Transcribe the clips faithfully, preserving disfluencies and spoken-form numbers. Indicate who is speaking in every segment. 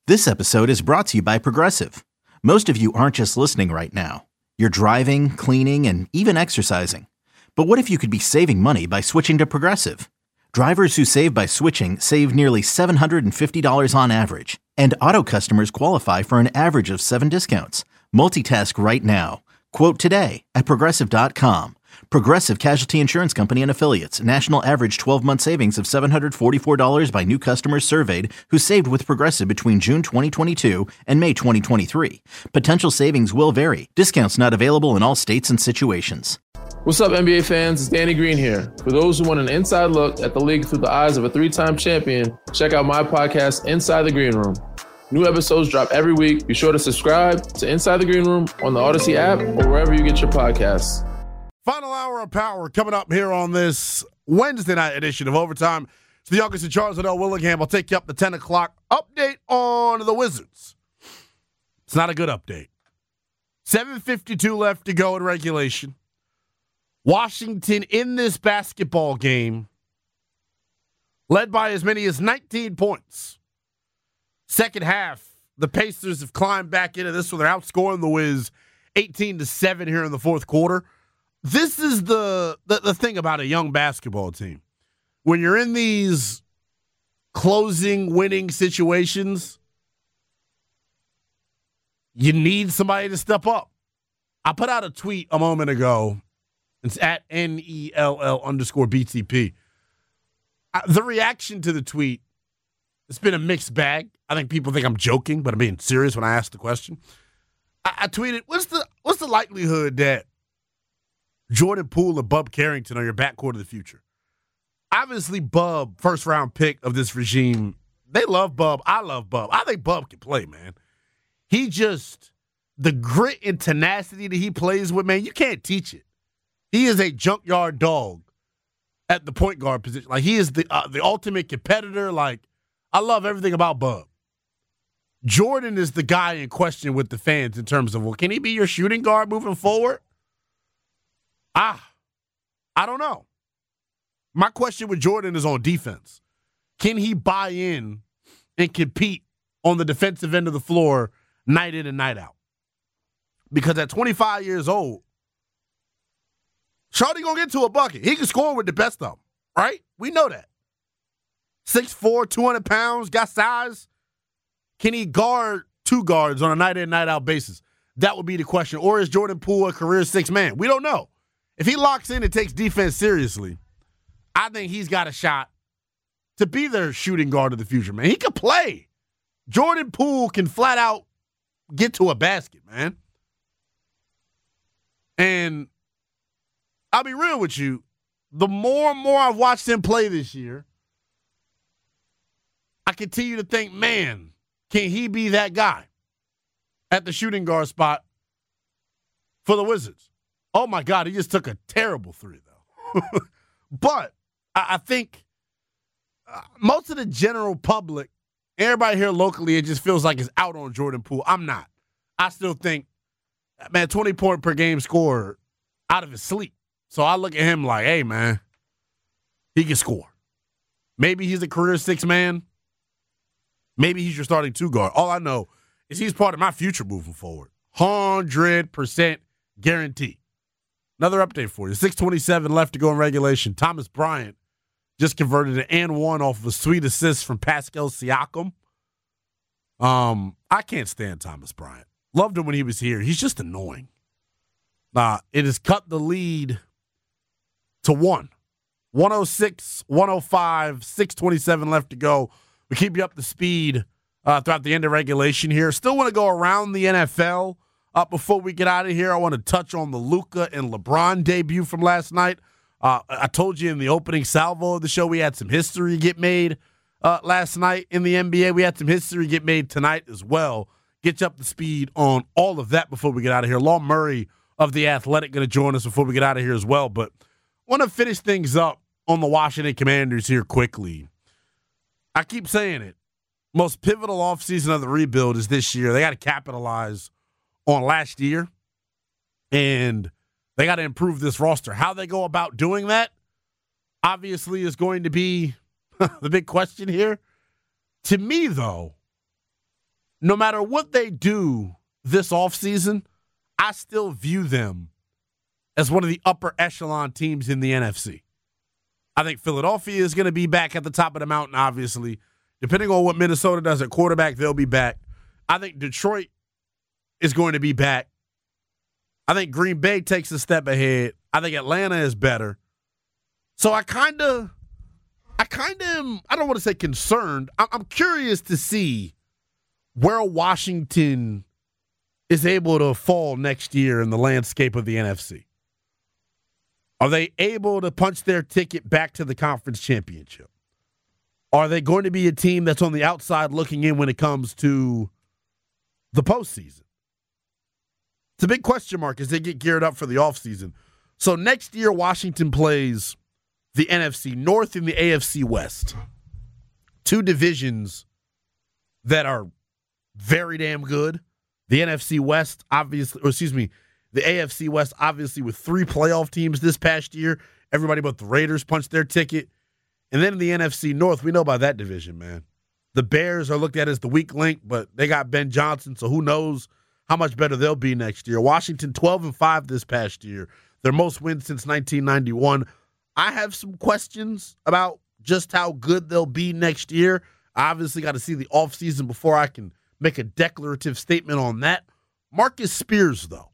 Speaker 1: This episode is brought to you by Progressive. Most of you aren't just listening right now. You're driving, cleaning, and even exercising. But what if you could be saving money by switching to Progressive? Drivers who save by switching save nearly seven hundred fifty dollars on average. And auto customers qualify for an average of seven discounts. Multitask right now. Quote today at Progressive dot com. Progressive Casualty Insurance Company and Affiliates. National average twelve-month savings of seven hundred forty-four dollars by new customers surveyed who saved with Progressive between June twenty twenty-two and May twenty twenty-three. Potential savings will vary. Discounts not available in all states and situations.
Speaker 2: What's up, N B A fans? It's Danny Green here. For those who want an inside look at the league through the eyes of a three-time champion, check out my podcast, Inside the Green Room. New episodes drop every week. Be sure to subscribe to Inside the Green Room on the Odyssey app or wherever you get your podcasts.
Speaker 3: Final hour of power coming up here on this Wednesday night edition of Overtime. It's the youngest of Charles Liddell Willingham. I'll take you up to ten o'clock. Update on the Wizards. It's not a good update. seven fifty-two left to go in regulation. Washington in this basketball game led by as many as nineteen points. Second half, the Pacers have climbed back into this one. They're outscoring the Wiz eighteen to seven here in the fourth quarter. This is the, the the thing about a young basketball team. When you're in these closing, winning situations, you need somebody to step up. I put out a tweet a moment ago. It's at N E L L underscore B T P. Uh, the reaction to the tweet, it's been a mixed bag. I think people think I'm joking, but I'm being serious when I ask the question. I, I tweeted, what's the what's the likelihood that Jordan Poole and Bub Carrington are your backcourt of the future? Obviously, Bub, first round pick of this regime, they love Bub. I love Bub. I think Bub can play, man. He just, the grit and tenacity that he plays with, man, you can't teach it. He is a junkyard dog at the point guard position. Like, he is the uh, the ultimate competitor. Like, I love everything about Bub. Jordan is the guy in question with the fans in terms of, well, can he be your shooting guard moving forward? Ah, I don't know. My question with Jordan is on defense. Can he buy in and compete on the defensive end of the floor night in and night out? Because at twenty-five years old, Shawty gonna get to a bucket. He can score with the best of them, right? We know that. six foot four, two hundred pounds, got size. Can he guard two guards on a night in, night out basis? That would be the question. Or is Jordan Poole a career six man? We don't know. If he locks in and takes defense seriously, I think he's got a shot to be their shooting guard of the future, man. He can play. Jordan Poole can flat out get to a basket, man. And I'll be real with you, the more and more I've watched him play this year, I continue to think, man, can he be that guy at the shooting guard spot for the Wizards? Oh, my God, he just took a terrible three, though. But I, I think uh, most of the general public, everybody here locally, it just feels like it's out on Jordan Poole. I'm not. I still think, man, twenty point per game scorer out of his sleep. So I look at him like, hey, man, he can score. Maybe he's a career six man. Maybe he's your starting two guard. All I know is he's part of my future moving forward. one hundred percent guarantee. Another update for you. six twenty-seven left to go in regulation. Thomas Bryant just converted an and one off of a sweet assist from Pascal Siakam. Um, I can't stand Thomas Bryant. Loved him when he was here. He's just annoying. Uh, it has cut the lead to one. one oh six, one oh five, six twenty-seven left to go. We keep you up to speed uh, throughout the end of regulation here. Still want to go around the N F L. Uh, before we get out of here, I want to touch on the Luka and LeBron debut from last night. Uh, I told you in the opening salvo of the show we had some history get made uh, last night in the N B A. We had some history get made tonight as well. Get you up to speed on all of that before we get out of here. Law Murray of The Athletic going to join us before we get out of here as well. But I want to finish things up on the Washington Commanders here quickly. I keep saying it. Most pivotal offseason of the rebuild is this year. They got to capitalize on last year, and they got to improve this roster. How they go about doing that, obviously, is going to be the big question here. To me, though, no matter what they do this offseason, I still view them as one of the upper echelon teams in the N F C. I think Philadelphia is going to be back at the top of the mountain, obviously. Depending on what Minnesota does at quarterback, they'll be back. I think Detroit is going to be back. I think Green Bay takes a step ahead. I think Atlanta is better. So I kind of, I kind of am, I don't want to say concerned. I'm curious to see where Washington is able to fall next year in the landscape of the N F C. Are they able to punch their ticket back to the conference championship? Are they going to be a team that's on the outside looking in when it comes to the postseason? It's a big question mark as they get geared up for the offseason. So next year, Washington plays the N F C North and the A F C West. Two divisions that are very damn good. The N F C West, obviously, or excuse me, the A F C West, obviously, with three playoff teams this past year. Everybody but the Raiders punched their ticket. And then in the N F C North, we know about that division, man. The Bears are looked at as the weak link, but they got Ben Johnson, so who knows how much better they'll be next year. Washington, twelve and five this past year. Their most wins since nineteen ninety-one. I have some questions about just how good they'll be next year. I obviously got to see the offseason before I can make a declarative statement on that. Marcus Spears, though,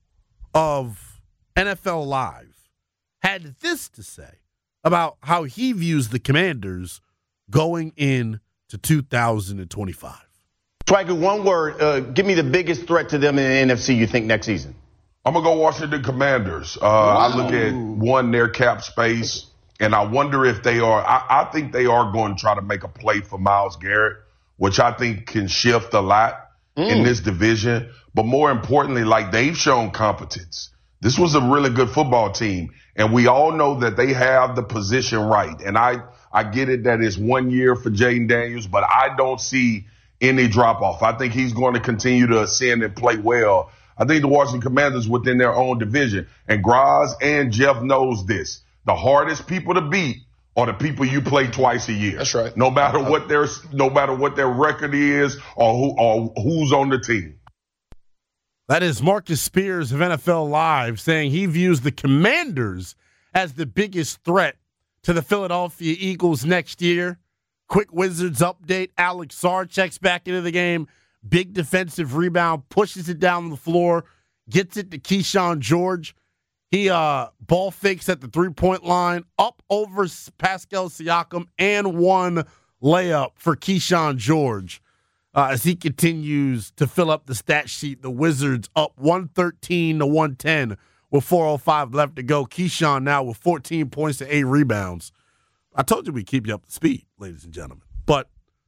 Speaker 3: of N F L Live, had this to say about how he views the Commanders going into two thousand twenty-five.
Speaker 4: Swagger, one word. Uh, give me the biggest threat to them in the N F C you think next season.
Speaker 5: I'm going to go Washington Commanders. Uh, wow. I look at, one, their cap space, and I wonder if they are, I, I think they are going to try to make a play for Myles Garrett, which I think can shift a lot mm. in this division. But more importantly, like, they've shown competence. This was a really good football team, and we all know that they have the position right. And I, I get it that it's one year for Jayden Daniels, but I don't see any drop-off. I think he's going to continue to ascend and play well. I think the Washington Commanders within their own division, and Graz and Jeff knows this, the hardest people to beat are the people you play twice a year.
Speaker 6: That's right.
Speaker 5: No matter what their no matter what their record is or who or who's on the team.
Speaker 3: That is Marcus Spears of N F L Live saying he views the Commanders as the biggest threat to the Philadelphia Eagles next year. Quick Wizards update. Alex Sarr checks back into the game. Big defensive rebound, pushes it down the floor, gets it to Keyshawn George. He uh, ball fakes at the three-point line, up over Pascal Siakam, and one layup for Keyshawn George uh, as he continues to fill up the stat sheet. The Wizards up one thirteen to one ten with four oh five left to go. Keyshawn now with fourteen points and eight rebounds. I told you we'd keep you up to speed, ladies and gentlemen. But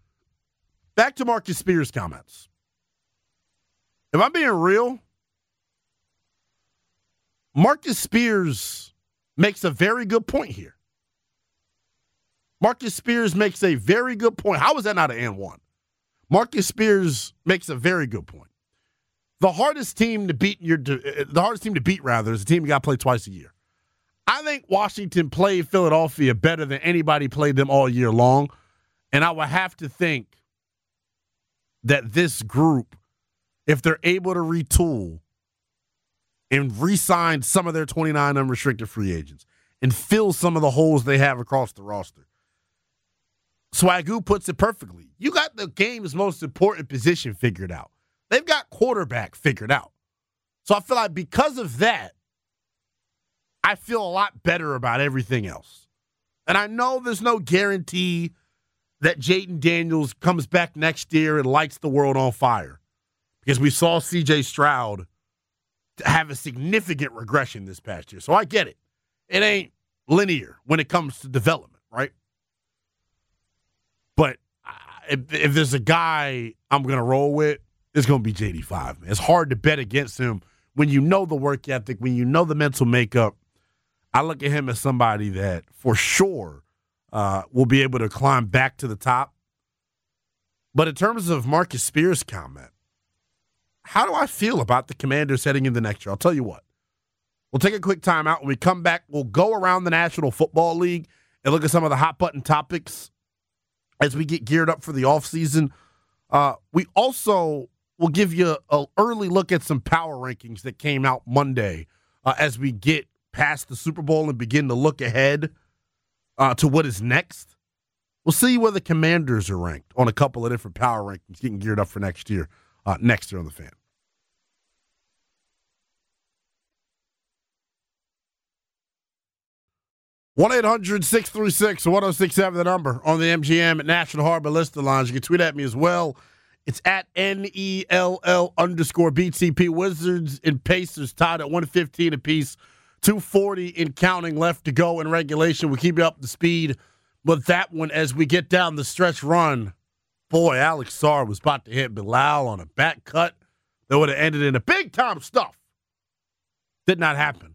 Speaker 3: back to Marcus Spears' comments. If I'm being real, Marcus Spears makes a very good point here. Marcus Spears makes a very good point. How is that not an and one? Marcus Spears makes a very good point. The hardest team to beat in your the hardest team to beat rather is a team you got to play twice a year. I think Washington played Philadelphia better than anybody played them all year long, and I would have to think that this group, if they're able to retool and re-sign some of their twenty-nine unrestricted free agents and fill some of the holes they have across the roster, Swagoo puts it perfectly. You got the game's most important position figured out. They've got quarterback figured out. So I feel like because of that, I feel a lot better about everything else. And I know there's no guarantee that Jayden Daniels comes back next year and lights the world on fire, because we saw C J Stroud have a significant regression this past year. So I get it. It ain't linear when it comes to development, right? But if, if there's a guy I'm going to roll with, it's going to be J D five. Man. It's hard to bet against him when you know the work ethic, when you know the mental makeup. I look at him as somebody that for sure uh, will be able to climb back to the top. But in terms of Marcus Spears' comment, how do I feel about the Commanders heading into next year? I'll tell you what. We'll take a quick timeout. When we come back, we'll go around the National Football League and look at some of the hot-button topics as we get geared up for the offseason. Uh, we also we'll give you an early look at some power rankings that came out Monday uh, as we get past the Super Bowl and begin to look ahead uh, to what is next. We'll see where the Commanders are ranked on a couple of different power rankings, getting geared up for next year, uh, next year on the Fan. one eight hundred six three six one oh six seven, the number on the M G M at National Harbor Lister Lounge. You can tweet at me as well. It's at N E L L underscore B T P. Wizards and Pacers tied at one fifteen apiece. two forty in counting left to go in regulation. We'll keep you up to speed with that one as we get down the stretch run. Boy, Alex Sarr was about to hit Bilal on a back cut that would have ended in a big-time stuff. Did not happen.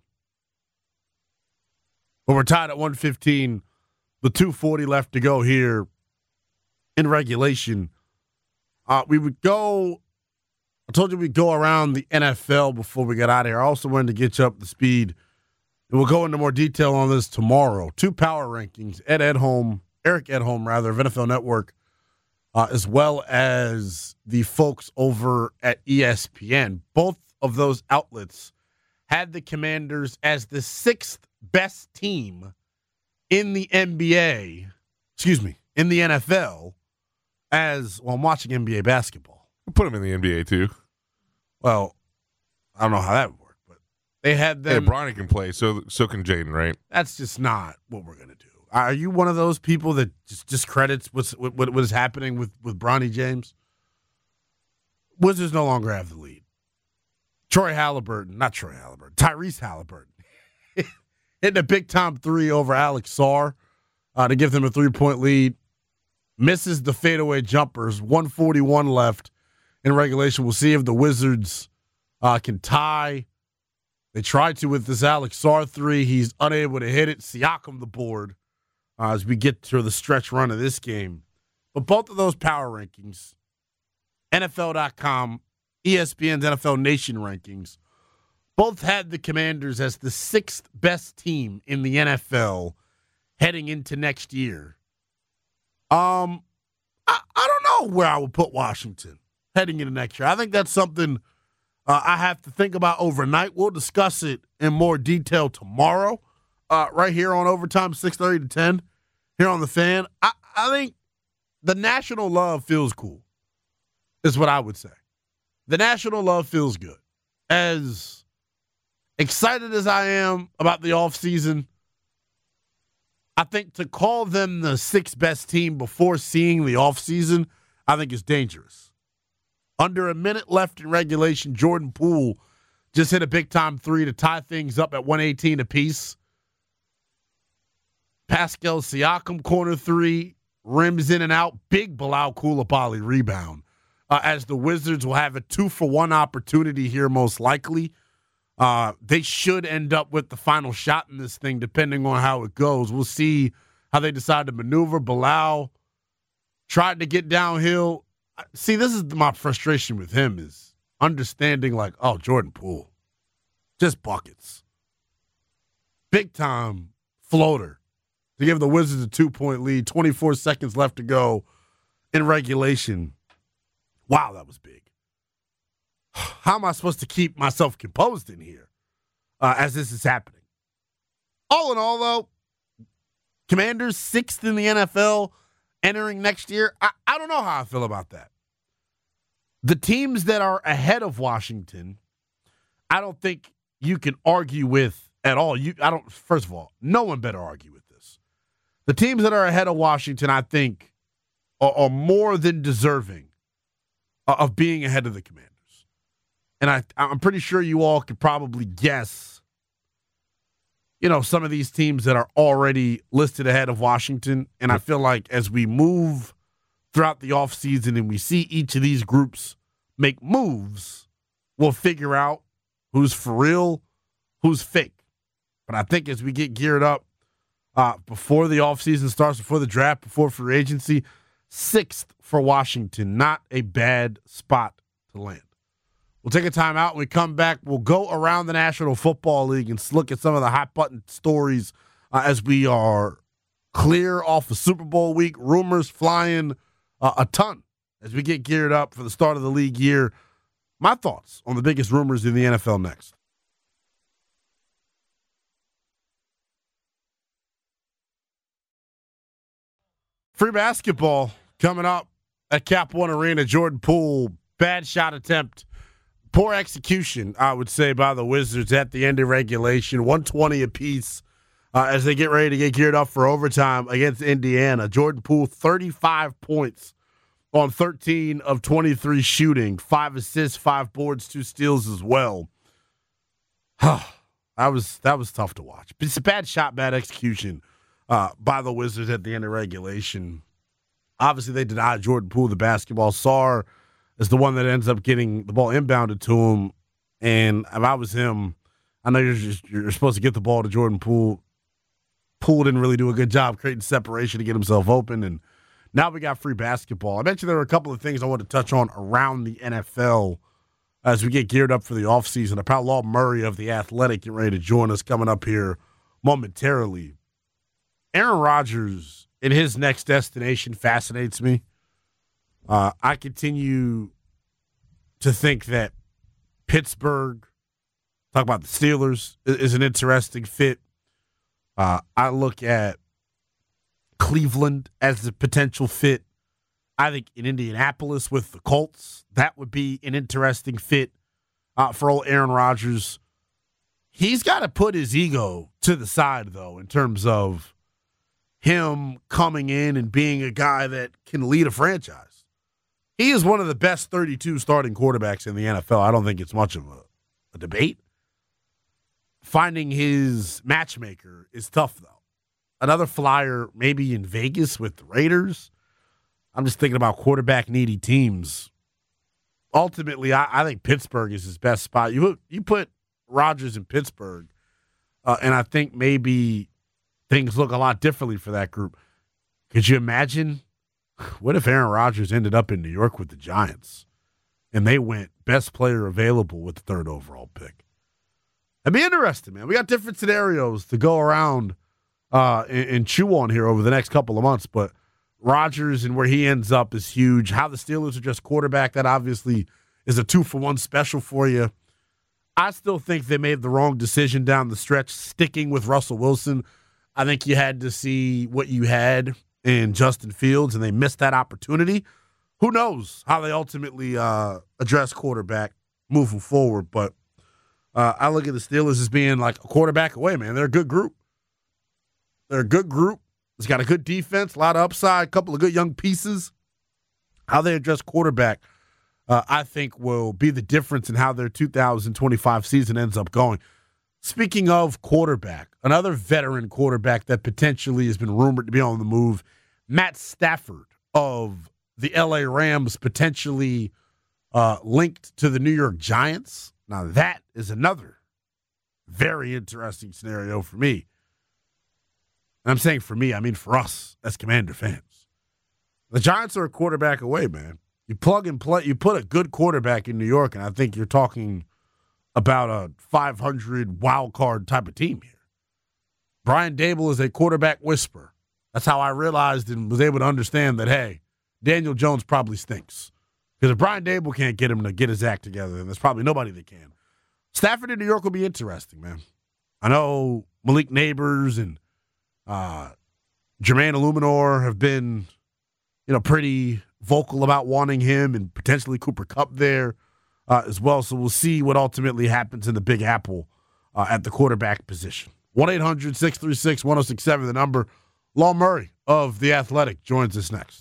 Speaker 3: But we're tied at one fifteen with two forty left to go here in regulation. Uh, we would go, I told you we'd go around the N F L before we got out of here. I also wanted to get you up to speed. And we'll go into more detail on this tomorrow. Two power rankings, Ed Edholm, Eric Edholm, rather, of N F L Network, uh, as well as the folks over at E S P N. Both of those outlets had the Commanders as the sixth best team in the N B A, excuse me, in the N F L, as, well, I'm watching N B A basketball.
Speaker 6: We'll put them in the N B A, too.
Speaker 3: Well, I don't know how that would work, but they had them.
Speaker 6: Hey, Bronny can play, so so can Jaden, right?
Speaker 3: That's just not what we're going to do. Are you one of those people that just discredits what's, what, what is happening with, with Bronny James? Wizards no longer have the lead. Troy Halliburton, not Troy Halliburton, Tyrese Halliburton, hitting a big-time three over Alex Sarr uh, to give them a three-point lead. Misses the fadeaway jumpers, one forty-one left in regulation. We'll see if the Wizards uh, can tie. They tried to with this Alex Sarr three. He's unable to hit it. Siakam the board uh, as we get to the stretch run of this game. But both of those power rankings, N F L dot com, E S P N's N F L Nation rankings, both had the Commanders as the sixth best team in the N F L heading into next year. Um, I, I don't know where I would put Washington heading into next year. I think that's something uh, I have to think about overnight. We'll discuss it in more detail tomorrow, uh, right here on Overtime, six thirty to ten, here on The Fan. I, I think the national love feels cool, is what I would say. The national love feels good. As excited as I am about the offseason, I think to call them the sixth best team before seeing the offseason, I think is dangerous. Under a minute left in regulation, Jordan Poole just hit a big-time three to tie things up at one eighteen apiece. Pascal Siakam, corner three, rims in and out. Big Bilal Coulibaly rebound. Uh, as the Wizards will have a two-for-one opportunity here most likely. Uh, they should end up with the final shot in this thing, depending on how it goes. We'll see how they decide to maneuver. Bilal tried to get downhill. See, this is my frustration with him is understanding, like, oh, Jordan Poole, just buckets. Big-time floater to give the Wizards a two-point lead, twenty-four seconds left to go in regulation. Wow, that was big. How am I supposed to keep myself composed in here uh, as this is happening? All in all, though, Commanders sixth in the N F L entering next year. I, I don't know how I feel about that. The teams that are ahead of Washington, I don't think you can argue with at all. You, I don't. First of all, no one better argue with this. The teams that are ahead of Washington, I think, are, are more than deserving of being ahead of the Commanders. And I, I'm pretty sure you all could probably guess, you know, some of these teams that are already listed ahead of Washington. And I feel like as we move throughout the offseason and we see each of these groups make moves, we'll figure out who's for real, who's fake. But I think as we get geared up uh, before the offseason starts, before the draft, before free agency, sixth for Washington, not a bad spot to land. We'll take a time out. When we come back, we'll go around the National Football League and look at some of the hot-button stories uh, as we are clear off of Super Bowl week. Rumors flying uh, a ton as we get geared up for the start of the league year. My thoughts on the biggest rumors in the N F L next. Free basketball coming up at Cap One Arena. Jordan Poole, bad shot attempt. Poor execution, I would say, by the Wizards at the end of regulation. one twenty apiece uh, as they get ready to get geared up for overtime against Indiana. Jordan Poole, thirty-five points on thirteen of twenty-three shooting. Five assists, five boards, two steals as well. that was that was tough to watch. But it's a bad shot, bad execution uh, by the Wizards at the end of regulation. Obviously, they denied Jordan Poole the basketball. Sarr is the one that ends up getting the ball inbounded to him. And if I was him, I know you're just, you're supposed to get the ball to Jordan Poole. Poole didn't really do a good job creating separation to get himself open. And now we got free basketball. I mentioned there were a couple of things I wanted to touch on around the N F L as we get geared up for the offseason. Pal Law Murray of The Athletic getting ready to join us coming up here momentarily. Aaron Rodgers in his next destination fascinates me. Uh, I continue to think that Pittsburgh, talk about the Steelers, is, is an interesting fit. Uh, I look at Cleveland as a potential fit. I think in Indianapolis with the Colts, that would be an interesting fit uh, for old Aaron Rodgers. He's got to put his ego to the side, though, in terms of him coming in and being a guy that can lead a franchise. He is one of the best thirty-two starting quarterbacks in the N F L. I don't think it's much of a, a debate. Finding his matchmaker is tough, though. Another flyer maybe in Vegas with the Raiders. I'm just thinking about quarterback-needy teams. Ultimately, I, I think Pittsburgh is his best spot. You put, you put Rodgers in Pittsburgh, uh, and I think maybe things look a lot differently for that group. Could you imagine? What if Aaron Rodgers ended up in New York with the Giants and they went best player available with the third overall pick? That'd be interesting, man. We got different scenarios to go around uh, and, and chew on here over the next couple of months, but Rodgers and where he ends up is huge. How the Steelers are just quarterback, that obviously is a two-for-one special for you. I still think they made the wrong decision down the stretch, sticking with Russell Wilson. I think you had to see what you had in Justin Fields, and they missed that opportunity. Who knows how they ultimately uh, address quarterback moving forward, but uh, I look at the Steelers as being like a quarterback away, man. They're a good group. They're a good group. It's got a good defense, a lot of upside, a couple of good young pieces. How they address quarterback, uh, I think, will be the difference in how their two thousand twenty-five season ends up going. Speaking of quarterback, another veteran quarterback that potentially has been rumored to be on the move, Matt Stafford of the L A Rams, potentially uh, linked to the New York Giants. Now that is another very interesting scenario for me. And I'm saying for me, I mean for us as Commander fans. The Giants are a quarterback away, man. You plug and play, you put a good quarterback in New York, and I think you're talking about a five hundred wild card type of team here. Brian Dable is a quarterback whisperer. That's how I realized and was able to understand that, hey, Daniel Jones probably stinks. Because if Brian Dable can't get him to get his act together, then there's probably nobody that can. Stafford in New York will be interesting, man. I know Malik Neighbors and uh, Jermaine Illuminor have been, you know, pretty vocal about wanting him, and potentially Cooper Kupp there uh, as well. So we'll see what ultimately happens in the Big Apple uh, at the quarterback position. one eight hundred six three six one oh six seven, the number. Law Murray of The Athletic joins us next.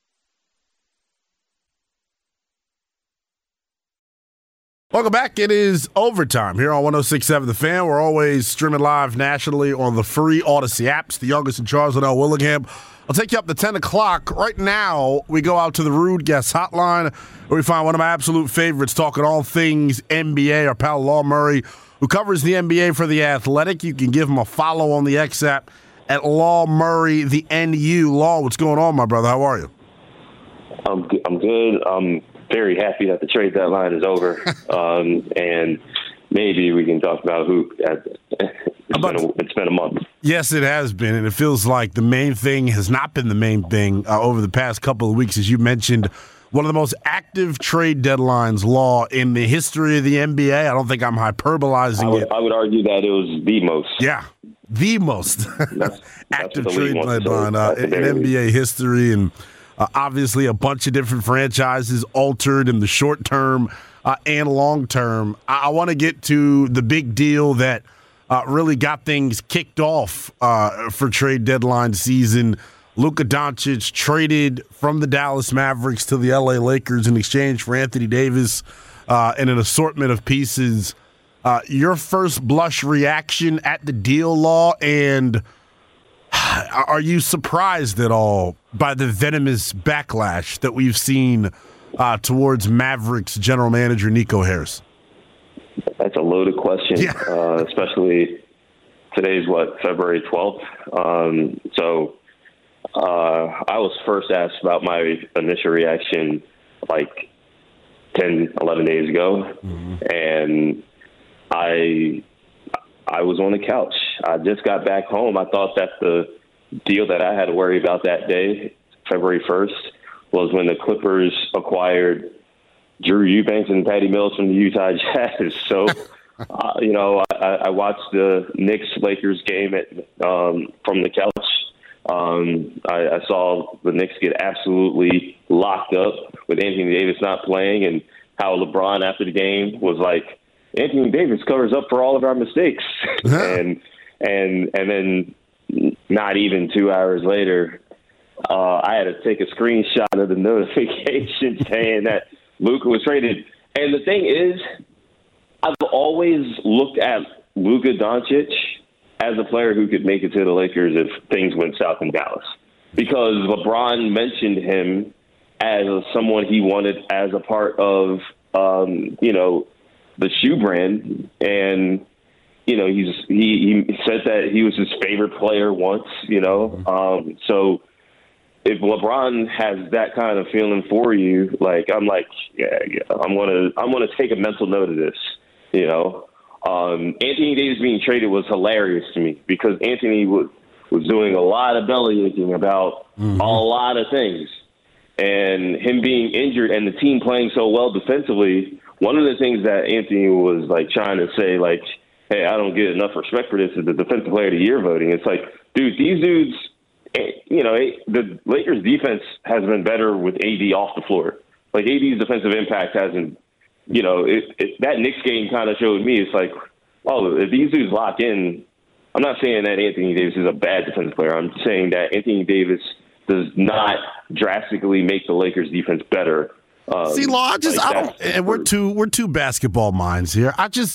Speaker 3: Welcome back. It is overtime here on one oh six point seven The Fan. We're always streaming live nationally on the free Odyssey apps. The youngest in Charles and L. Willingham. I'll take you up to ten o'clock. Right now, we go out to the Rude Guest Hotline, where we find one of my absolute favorites talking all things N B A, our pal Law Murray, who covers the N B A for The Athletic. You can give him a follow on the X app at Law Murray, the N U. Law, what's going on, my brother? How are you?
Speaker 7: I'm good. I'm good. I'm very happy that the trade deadline is over, um, and maybe we can talk about hoop. It's been, a, it's been a month.
Speaker 3: Yes, it has been, and it feels like the main thing has not been the main thing uh, over the past couple of weeks. As you mentioned, one of the most active trade deadlines law in the history of the N B A. I don't think I'm hyperbolizing
Speaker 7: I would,
Speaker 3: it.
Speaker 7: I would argue that it was the most.
Speaker 3: Yeah, the most
Speaker 7: that's,
Speaker 3: active
Speaker 7: that's
Speaker 3: trade deadline uh, in, in N B A history. And uh, obviously a bunch of different franchises altered in the short term uh, and long term. I, I want to get to the big deal that uh, really got things kicked off uh, for trade deadline season. Luka Doncic traded from the Dallas Mavericks to the L A Lakers in exchange for Anthony Davis uh, and an assortment of pieces. Uh, your first blush reaction at the deal, Law, and are you surprised at all by the venomous backlash that we've seen uh, towards Mavericks general manager Nico Harris?
Speaker 7: That's a loaded question,
Speaker 3: yeah.
Speaker 7: uh, especially today's, what, February twelfth? Um, so uh, I was first asked about my initial reaction like ten, eleven days ago, mm-hmm. and I I was on the couch. I just got back home. I thought that the deal that I had to worry about that day, February first, was when the Clippers acquired Drew Eubanks and Patty Mills from the Utah Jazz. So, uh, you know, I, I watched the Knicks-Lakers game at, um, from the couch. Um, I, I saw the Knicks get absolutely locked up with Anthony Davis not playing, and how LeBron after the game was like, Anthony Davis covers up for all of our mistakes. and and and then not even two hours later, uh, I had to take a screenshot of the notification saying that Luka was traded. And the thing is, I've always looked at Luka Doncic as a player who could make it to the Lakers if things went south in Dallas, because LeBron mentioned him as someone he wanted as a part of, um, you know, the shoe brand. And, you know, he's he, he said that he was his favorite player once, you know. Um, so if LeBron has that kind of feeling for you, like, I'm like, yeah, yeah I'm gonna I'm gonna take a mental note of this, you know. Um, Anthony Davis being traded was hilarious to me, because Anthony was was doing a lot of belly aching about mm-hmm. a lot of things, and him being injured and the team playing so well defensively. One of the things that Anthony was like trying to say, like, hey, I don't get enough respect for this, is the Defensive Player of the Year voting. It's like, dude, these dudes, you know, the Lakers defense has been better with A D off the floor. Like, A D's defensive impact hasn't, you know, it, it, that Knicks game kind of showed me, it's like, oh, if these dudes lock in, I'm not saying that Anthony Davis is a bad defensive player. I'm saying that Anthony Davis does not drastically make the Lakers defense better. Um,
Speaker 3: See, Law, I just,
Speaker 7: like
Speaker 3: I don't, and we're two, we're two basketball minds here. I just,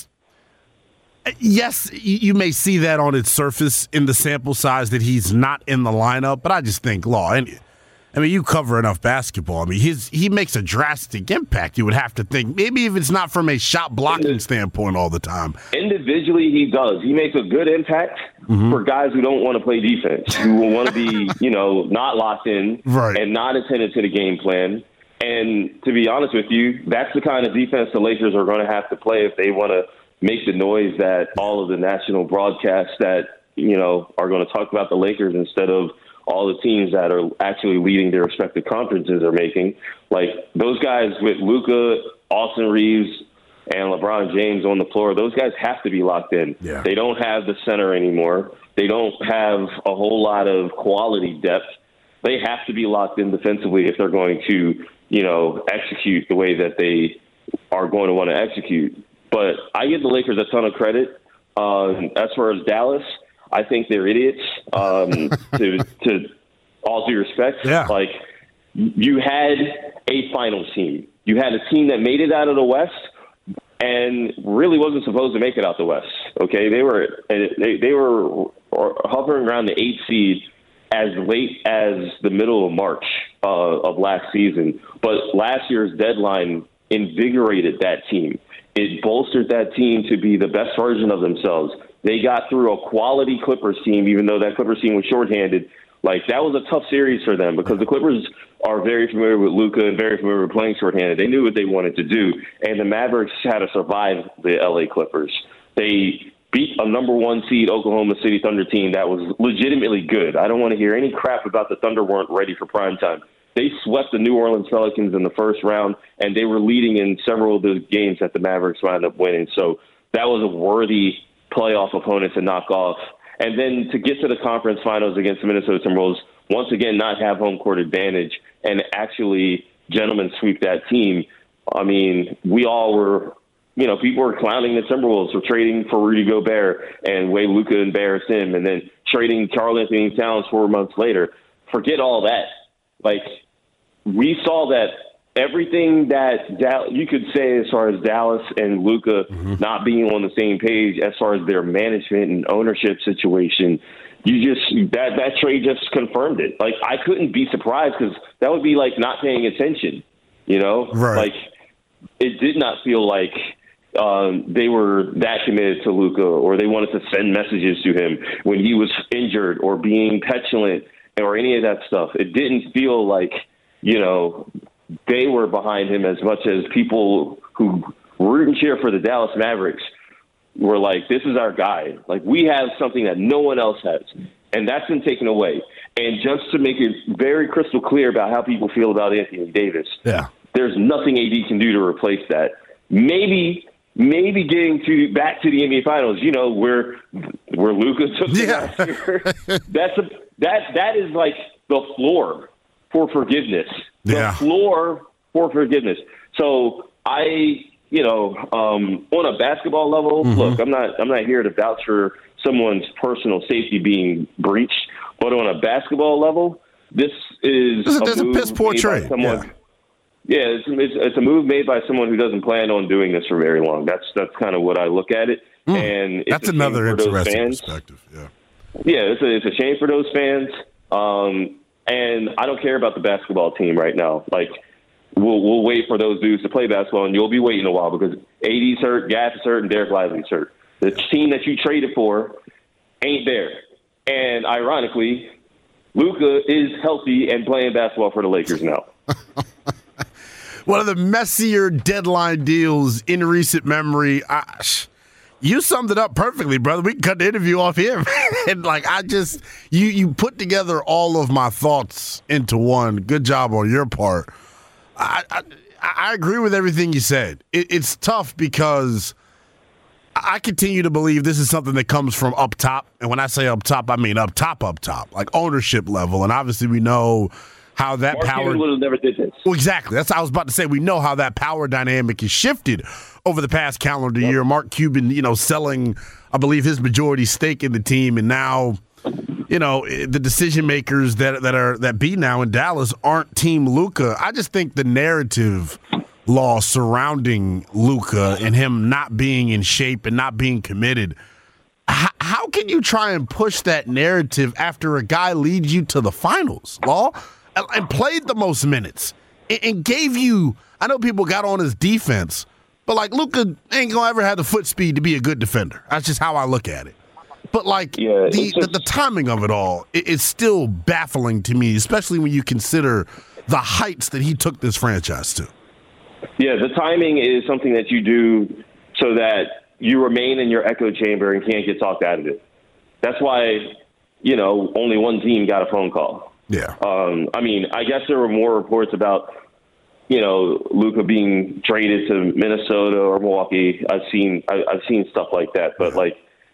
Speaker 3: yes, you may see that on its surface in the sample size that he's not in the lineup, but I just think, Law, and I mean, you cover enough basketball. I mean, his he makes a drastic impact. You would have to think, maybe if it's not from a shot blocking standpoint all the time.
Speaker 7: Individually, he does. He makes a good impact mm-hmm. for guys who don't want to play defense, who want to be, you know, not locked in
Speaker 3: right.
Speaker 7: and not attentive to the game plan. And to be honest with you, that's the kind of defense the Lakers are going to have to play if they want to make the noise that all of the national broadcasts that, you know, are going to talk about the Lakers instead of all the teams that are actually leading their respective conferences are making. Like, those guys with Luka, Austin Reeves, and LeBron James on the floor, those guys have to be locked in.
Speaker 3: Yeah.
Speaker 7: They don't have the center anymore. They don't have a whole lot of quality depth. They have to be locked in defensively if they're going to, you know, execute the way that they are going to want to execute. But I give the Lakers a ton of credit. Um, as far as Dallas, I think they're idiots, um, to, to all due respect.
Speaker 3: Yeah.
Speaker 7: Like, you had a finals team. You had a team that made it out of the West and really wasn't supposed to make it out the West. Okay, they were they, they were hovering around the eighth seed as late as the middle of March uh, of last season. But last year's deadline invigorated that team. It bolstered that team to be the best version of themselves. They got through a quality Clippers team, even though that Clippers team was shorthanded. Like, that was a tough series for them because the Clippers are very familiar with Luka and very familiar with playing shorthanded. They knew what they wanted to do, and the Mavericks had to survive the L A Clippers. They beat a number one seed Oklahoma City Thunder team that was legitimately good. I don't want to hear any crap about the Thunder weren't ready for prime time. they swept the New Orleans Pelicans in the first round, and they were leading in several of those games that the Mavericks wound up winning. So that was a worthy playoff opponent to knock off. And then to get to the conference finals against the Minnesota Timberwolves, once again, not have home court advantage and actually gentlemen sweep that team. I mean, we all were, you know, people were clowning the Timberwolves for trading for Rudy Gobert and way Luka embarrassed him, and then trading Karl Anthony Towns four months later. Forget all that. Like, we saw that everything that Dal- you could say as far as Dallas and Luka mm-hmm. not being on the same page as far as their management and ownership situation, you just that that trade just confirmed it. Like, I couldn't be surprised because that would be like not paying attention, you know?
Speaker 3: Right.
Speaker 7: Like, it did not feel like um, they were that committed to Luka or they wanted to send messages to him when he was injured or being petulant or any of that stuff. It didn't feel like, you know, they were behind him as much as people who root and cheer for the Dallas Mavericks were like, this is our guy. Like, we have something that no one else has, and that's been taken away. And just to make it very crystal clear about how people feel about Anthony Davis,
Speaker 3: yeah, there's
Speaker 7: nothing A D can do to replace that. Maybe maybe getting to back to the N B A Finals, you know, where where Luka took the
Speaker 3: yeah.
Speaker 7: last year. That's a that that is like the floor for forgiveness. The
Speaker 3: yeah.
Speaker 7: floor for forgiveness. So I, you know, um, on a basketball level, mm-hmm. look, I'm not I'm not here to vouch for someone's personal safety being breached, but on a basketball level, this is
Speaker 3: this is,
Speaker 7: a,
Speaker 3: this
Speaker 7: move
Speaker 3: a piss poor trade.
Speaker 7: Someone,
Speaker 3: yeah.
Speaker 7: Yeah, it's, it's, it's a move made by someone who doesn't plan on doing this for very long. That's that's kind of what I look at it.
Speaker 3: Mm,
Speaker 7: and it's
Speaker 3: that's another interesting perspective. Yeah,
Speaker 7: yeah, it's a, it's a shame for those fans. Um, and I don't care about the basketball team right now. Like, we'll we'll wait for those dudes to play basketball, and you'll be waiting a while because A D's hurt, Gas is hurt, and Derek Lively's hurt. The team that you traded for ain't there. And ironically, Luka is healthy and playing basketball for the Lakers now.
Speaker 3: One of the messier deadline deals in recent memory. I, you summed it up perfectly, brother. We can cut the interview off here. And like, I just, you you put together all of my thoughts into one. Good job on your part. I I, I agree with everything you said. It, it's tough because I continue to believe this is something that comes from up top. And when I say up top, I mean up top, up top, like ownership level. And obviously we know how that
Speaker 7: Mark
Speaker 3: power
Speaker 7: would have never did this.
Speaker 3: Well, exactly. That's what I was about to say. We know how that power dynamic has shifted over the past calendar yep. year. Mark Cuban, you know, selling, I believe, his majority stake in the team, and now, you know, the decision makers that that are that be now in Dallas aren't Team Luka. I just think the narrative law surrounding Luka and him not being in shape and not being committed. How, how can you try and push that narrative after a guy leads you to the finals, Law? And played the most minutes and gave you, I know people got on his defense, but like Luka ain't gonna ever have the foot speed to be a good defender. That's just how I look at it. But like
Speaker 7: yeah,
Speaker 3: the,
Speaker 7: just,
Speaker 3: the the timing of it all, it, it's still baffling to me, especially when you consider the heights that he took this franchise to.
Speaker 7: Yeah, the timing is something that you do so that you remain in your echo chamber and can't get talked out of it. That's why, you know, only one team got a phone call.
Speaker 3: Yeah.
Speaker 7: Um, I mean, I guess there were more reports about, you know, Luka being traded to Minnesota or Milwaukee. I've seen I, I've seen stuff like that. But, like,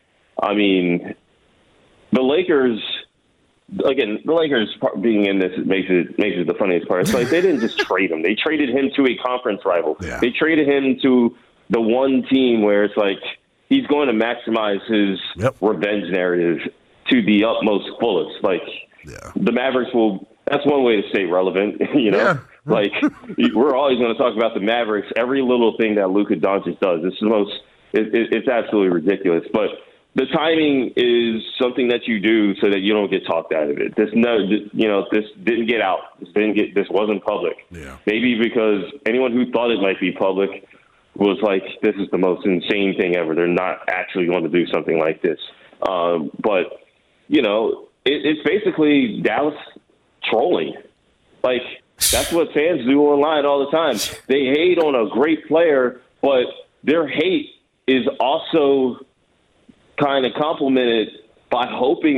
Speaker 7: I mean, the Lakers, again, the Lakers being in this makes it makes it the funniest part. It's like they didn't just trade him. They traded him to a conference rival.
Speaker 3: Yeah.
Speaker 7: They traded him to the one team where it's like he's going to maximize his
Speaker 3: yep.
Speaker 7: revenge narrative to the utmost fullest. Like,
Speaker 3: yeah.
Speaker 7: the Mavericks will – that's one way to stay relevant, you know?
Speaker 3: Yeah.
Speaker 7: Like, we're always going to talk about the Mavericks. Every little thing that Luka Doncic does, it's the most it, – it, it's absolutely ridiculous. But the timing is something that you do so that you don't get talked out of it. This no, you know, this didn't get out. This didn't get – this wasn't public.
Speaker 3: Yeah.
Speaker 7: Maybe because anyone who thought it might be public was like, this is the most insane thing ever. They're not actually going to do something like this. Um, but, you know – It, it's basically Dallas trolling. Like, that's what fans do online all the time. They hate on a great player, but their hate is also kind of complemented by hoping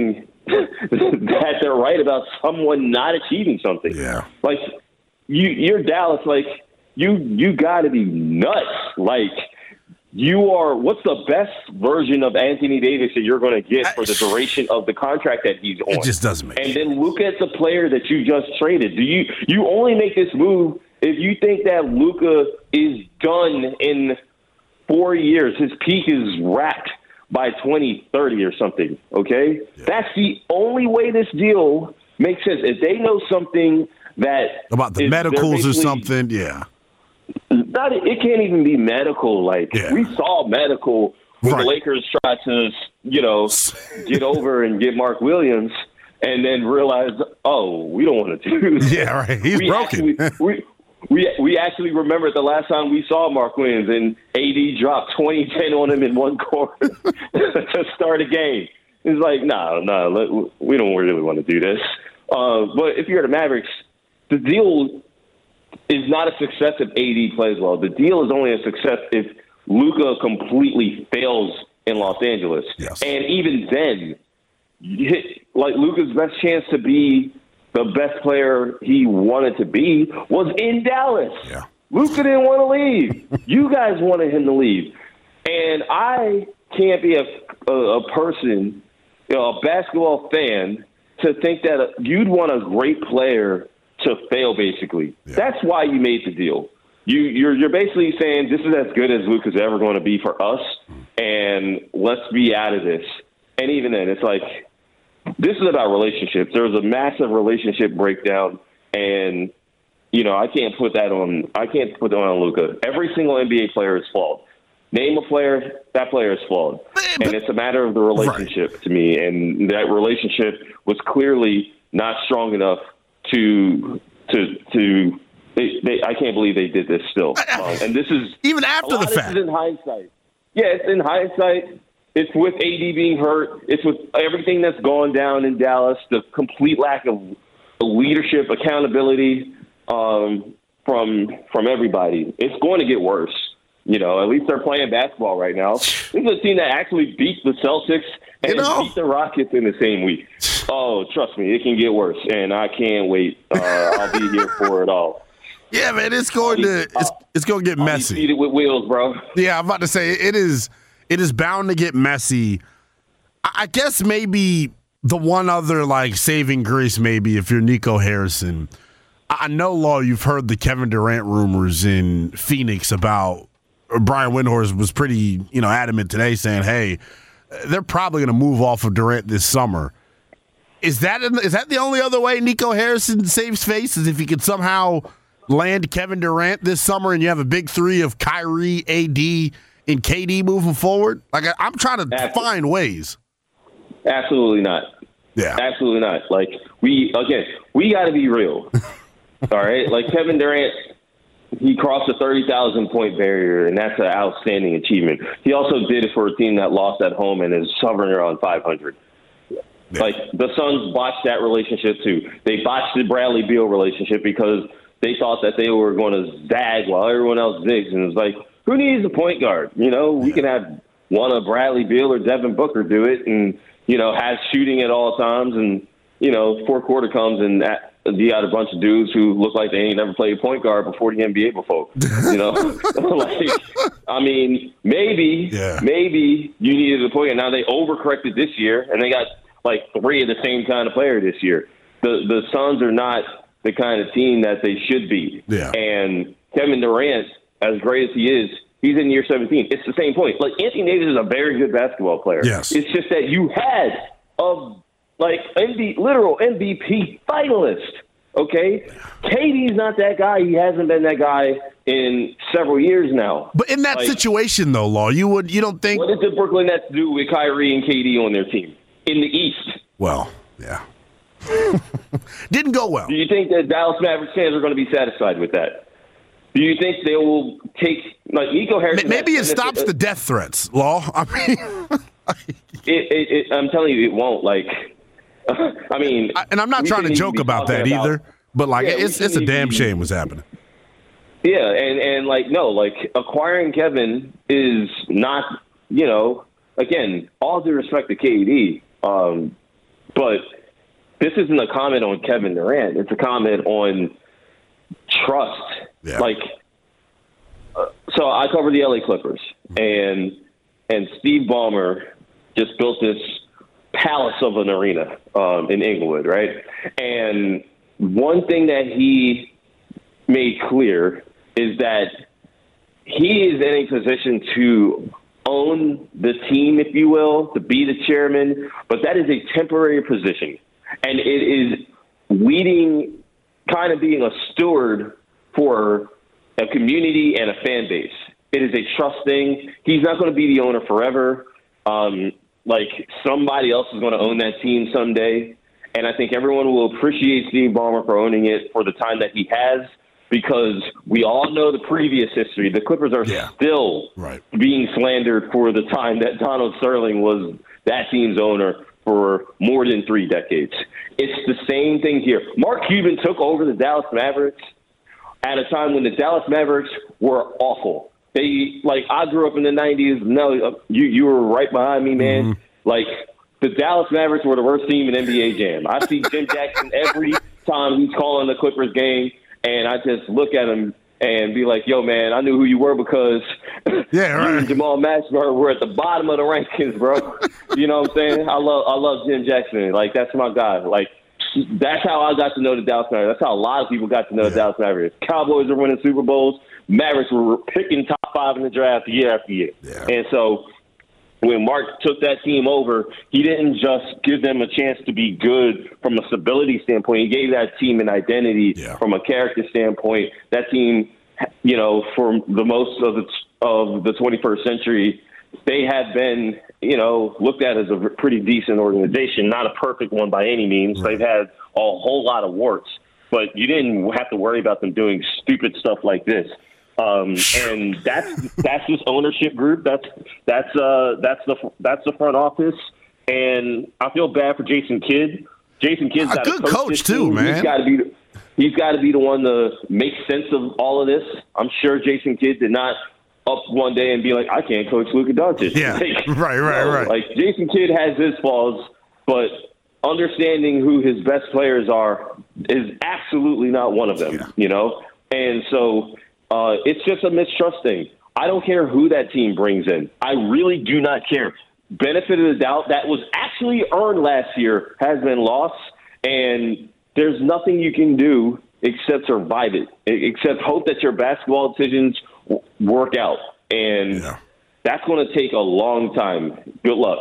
Speaker 7: that they're right about someone not achieving something.
Speaker 3: Yeah.
Speaker 7: Like, you, you're Dallas, like, you you got to be nuts. Like, you are – what's the best version of Anthony Davis that you're going to get for the duration of the contract that he's on?
Speaker 3: It just doesn't make
Speaker 7: And
Speaker 3: sense.
Speaker 7: then look at the player that you just traded. Do you you only make this move if you think that Luka is done in four years? His peak is wrapped by twenty thirty or something, okay? Yeah. That's the only way this deal makes sense. If they know something that –
Speaker 3: about the
Speaker 7: is,
Speaker 3: medicals or something, yeah.
Speaker 7: Not, it can't even be medical. Like, yeah. we saw medical when right. the Lakers tried to, you know, get over and get Mark Williams and then realized, oh, we don't want to do this.
Speaker 3: Yeah, right. He's
Speaker 7: we
Speaker 3: broken.
Speaker 7: Actually, we, we, we actually remember the last time we saw Mark Williams and A D dropped twenty ten on him in one quarter to start a game. It's like, no, no, we don't really want to do this. Uh, but if you're the Mavericks, the deal is not a success if A D plays well. The deal is only a success if Luka completely fails in Los Angeles.
Speaker 3: Yes.
Speaker 7: And even then, like, Luka's best chance to be the best player he wanted to be was in Dallas.
Speaker 3: Yeah.
Speaker 7: Luka didn't want to leave. You guys wanted him to leave. And I can't be a, a, a person, you know, a basketball fan, to think that you'd want a great player to fail, basically. Yeah. That's why you made the deal. You, you're, you're basically saying this is as good as Luka's ever going to be for us, and let's be out of this. And even then, it's like, this is about relationships. There was a massive relationship breakdown, and, you know, I can't put that on I can't put that on Luka. Every single N B A player is flawed. Name a player, that player is flawed. And it's a matter of the relationship right. to me, and that relationship was clearly not strong enough to to to they, they I can't believe they did this still. Um, and this is
Speaker 3: even after the fact.
Speaker 7: This is in hindsight. Yeah, it's in hindsight. It's with A D being hurt. It's with everything that's gone down in Dallas, the complete lack of leadership, accountability um, from from everybody. It's going to get worse. You know, at least they're playing basketball right now. This is a team that actually beat the Celtics and you know? beat the Rockets in the same week. Oh, trust me, it can get worse, and I can't wait. Uh, I'll be here for it all.
Speaker 3: Yeah, man, it's going to it's, it's going to get
Speaker 7: I'll
Speaker 3: messy.
Speaker 7: Be seated with wheels, bro.
Speaker 3: Yeah, I'm about to say it is. It is bound to get messy. I guess maybe the one other like saving grace, maybe if you're Nico Harrison. I know, Law, you've heard the Kevin Durant rumors in Phoenix about. Brian Windhorst was pretty, you know, adamant today, saying, "Hey, they're probably going to move off of Durant this summer." Is that is that the only other way Nico Harrison saves face? Is if he could somehow land Kevin Durant this summer, and you have a big three of Kyrie, A D, and K D moving forward? Like, I'm trying to Absolutely. find ways.
Speaker 7: Absolutely not.
Speaker 3: Yeah,
Speaker 7: absolutely not. Like, we again, we got to be real. All right, like Kevin Durant. He crossed the thirty thousand point barrier, and that's an outstanding achievement. He also did it for a team that lost at home and is hovering around five hundred. Yeah. Like, the Suns botched that relationship, too. They botched the Bradley Beal relationship because they thought that they were going to zag while everyone else zigs. And it was like, who needs a point guard? You know, we can have one of Bradley Beal or Devin Booker do it and, you know, have shooting at all times. And, you know, fourth quarter comes and that. You got a bunch of dudes who look like they ain't never played point guard before the N B A before. You know, like, I mean, maybe, yeah. maybe you needed a point guard. Now they overcorrected this year, and they got like three of the same kind of player this year. The the Suns are not the kind of team that they should be.
Speaker 3: Yeah.
Speaker 7: And Kevin Durant, as great as he is, he's in year seventeen. It's the same point. Like, Anthony Davis is a very good basketball player.
Speaker 3: Yes.
Speaker 7: It's just that you had a Like, M V, literal M V P finalist, okay? K D's not that guy. He hasn't been that guy in several years now.
Speaker 3: But in that like, situation, though, Law, you would you don't think –
Speaker 7: what did the Brooklyn Nets do with Kyrie and K D on their team in the East?
Speaker 3: Well, yeah. Didn't go well.
Speaker 7: Do you think that Dallas Mavericks fans are going to be satisfied with that? Do you think they will take – like, Nico Harrison –
Speaker 3: Maybe it stops the death threats, Law. I mean
Speaker 7: – it, it, it, I'm telling you, it won't. Like – I mean,
Speaker 3: I, and I'm not trying to joke about that either, about, but like, yeah, it's it's a damn be, shame what's happening.
Speaker 7: Yeah, and, and like, no, like acquiring Kevin is not, you know, again, all due respect to K D, um, but this isn't a comment on Kevin Durant. It's a comment on trust.
Speaker 3: Yeah.
Speaker 7: Like, uh, so I cover the L A Clippers, and and Steve Ballmer just built this palace of an arena um, in Inglewood, right? And one thing that he made clear is that he is in a position to own the team, if you will, to be the chairman, but that is a temporary position. And it is leading, kind of being a steward for a community and a fan base. It is a trust thing. He's not going to be the owner forever. Um, like somebody else is going to own that team someday. And I think everyone will appreciate Steve Ballmer for owning it for the time that he has, because we all know the previous history. The Clippers are yeah. still
Speaker 3: right.
Speaker 7: being slandered for the time that Donald Sterling was that team's owner for more than three decades. It's the same thing here. Mark Cuban took over the Dallas Mavericks at a time when the Dallas Mavericks were awful. They, like, I grew up in the nineties. No, you you were right behind me, man. Mm-hmm. Like, the Dallas Mavericks were the worst team in N B A Jam. I see Jim Jackson every time he's calling the Clippers game, and I just look at him and be like, yo, man, I knew who you were because
Speaker 3: yeah, right.
Speaker 7: you and Jamal Mashburn were at the bottom of the rankings, bro. You know what I'm saying? I love I love Jim Jackson. Like, that's my guy. Like, that's how I got to know the Dallas Mavericks. That's how a lot of people got to know yeah. the Dallas Mavericks. Cowboys were winning Super Bowls. Mavericks were picking top five in the draft year after year.
Speaker 3: Yeah.
Speaker 7: And so when Mark took that team over, he didn't just give them a chance to be good from a stability standpoint. He gave that team an identity
Speaker 3: yeah.
Speaker 7: from a character standpoint. That team, you know, for the most of the of the twenty-first century, they had been, you know, looked at as a pretty decent organization, not a perfect one by any means. Right. They've had a whole lot of warts, but you didn't have to worry about them doing stupid stuff like this. Um, and that's that's this ownership group. That's that's uh that's the that's the front office. And I feel bad for Jason Kidd. Jason Kidd's got
Speaker 3: a good
Speaker 7: coach,
Speaker 3: coach too,
Speaker 7: team.
Speaker 3: man.
Speaker 7: He's got to be he's got to be the one to make sense of all of this. I'm sure Jason Kidd did not up one day and be like, I can't coach Luka Doncic.
Speaker 3: Yeah,
Speaker 7: like,
Speaker 3: right, right,
Speaker 7: no,
Speaker 3: right.
Speaker 7: Like, Jason Kidd has his flaws, but understanding who his best players are is absolutely not one of them. Yeah. You know, and so. Uh, it's just a mistrust thing. I don't care who that team brings in. I really do not care. Benefit of the doubt that was actually earned last year has been lost, and there's nothing you can do except survive it, except hope that your basketball decisions w- work out. And yeah. that's going to take a long time. Good luck.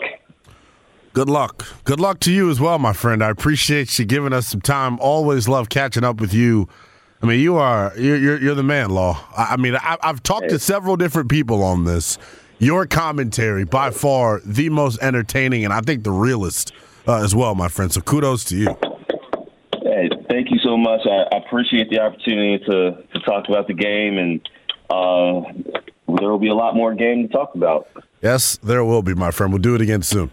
Speaker 3: Good luck. Good luck to you as well, my friend. I appreciate you giving us some time. Always love catching up with you. I mean, you are you're you're, you're the man, Law. I, I mean, I, I've talked to several different people on this. Your commentary, by far, the most entertaining, and I think the realest uh, as well, my friend. So kudos to you.
Speaker 7: Hey, thank you so much. I, I appreciate the opportunity to, to talk about the game, and uh, there will be a lot more game to talk about.
Speaker 3: Yes, there will be, my friend. We'll do it again soon.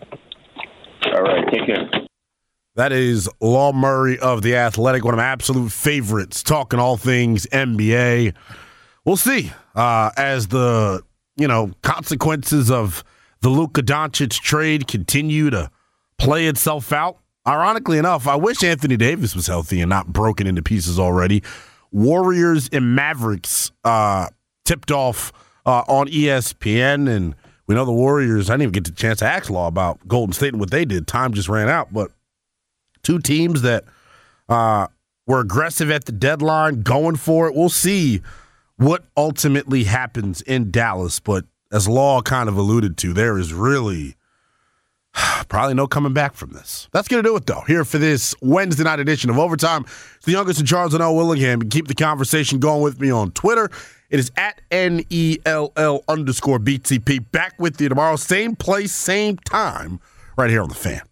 Speaker 7: All right, take care.
Speaker 3: That is Law Murray of The Athletic, one of my absolute favorites, talking all things N B A. We'll see uh, as the, you know, consequences of the Luka Doncic trade continue to play itself out. Ironically enough, I wish Anthony Davis was healthy and not broken into pieces already. Warriors and Mavericks uh, tipped off uh, on E S P N, and we know the Warriors, I didn't even get the chance to ask Law about Golden State and what they did. Time just ran out, but two teams that uh, were aggressive at the deadline, going for it. We'll see what ultimately happens in Dallas. But as Law kind of alluded to, there is really probably no coming back from this. That's going to do it, though, here for this Wednesday night edition of Overtime. It's the youngest in Charles and L. Willingham. Keep the conversation going with me on Twitter. It is at N E L L underscore B T P. Back with you tomorrow. Same place, same time, right here on The Fan.